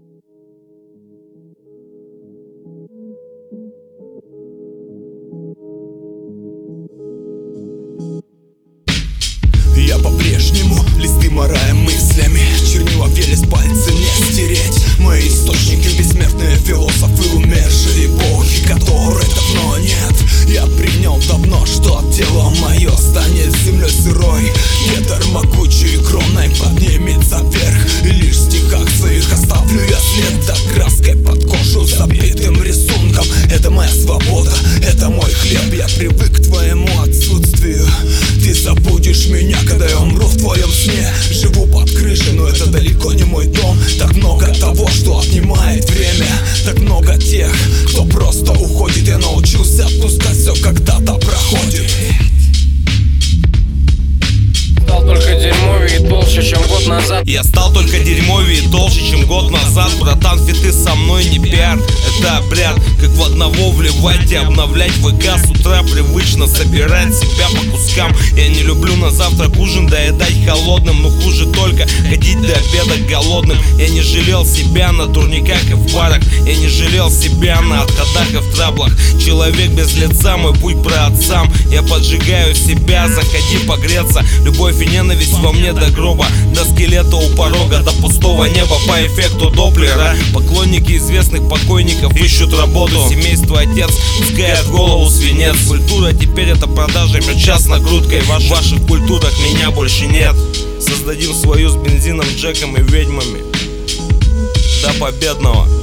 Я по-прежнему листы морая мыслями, чернила велес пальцы не стереть. Мои источники бессмертные философы умершие эпохи, которой давно нет. Я принял давно, что тело мое станет землей сырой. Ветер могучий кроной поднимется вверх, и лишь в стихах своих оставлю я след, да краской под кожу забитым рисунком. Это моя свобода, это мой хлеб. Я привык к твоему отсутствию. Ты забудешь меня, когда я умру в твоем сне. Живу под крышей, но это далеко не мой дом. Так много того, что отнимает время. Так много тех, кто просто уходит. Я научился отпускать все, когда-то проходит. Стал только дерьмовее и толще, чем год назад. Я стал только дерьмовее и толще, чем год назад. Братан, фиты со мной не пиар, это обряд. Как в одного вливать и обновлять ВК. С утра привычно собирать себя по кускам. Я не люблю на завтрак ужин доедать холодным, но хуже только ходить до обеда голодным. Я не жалел себя на турниках и в барах. Я не жалел себя на отходах и в траблах. Человек без лица, мой путь про отцам. Я поджигаю себя, заходи погреться. Любовь и ненависть во мне до гроба, до скелета у порога, до пустого неба по эффекту Доплера. Поклонники известных покойников ищут работу. Семейство отец пускает в голову свинец. Культура теперь это продажа мерча с накруткой. В ваших культурах меня больше нет. Создадим свою с бензином, Джеком и ведьмами. До победного.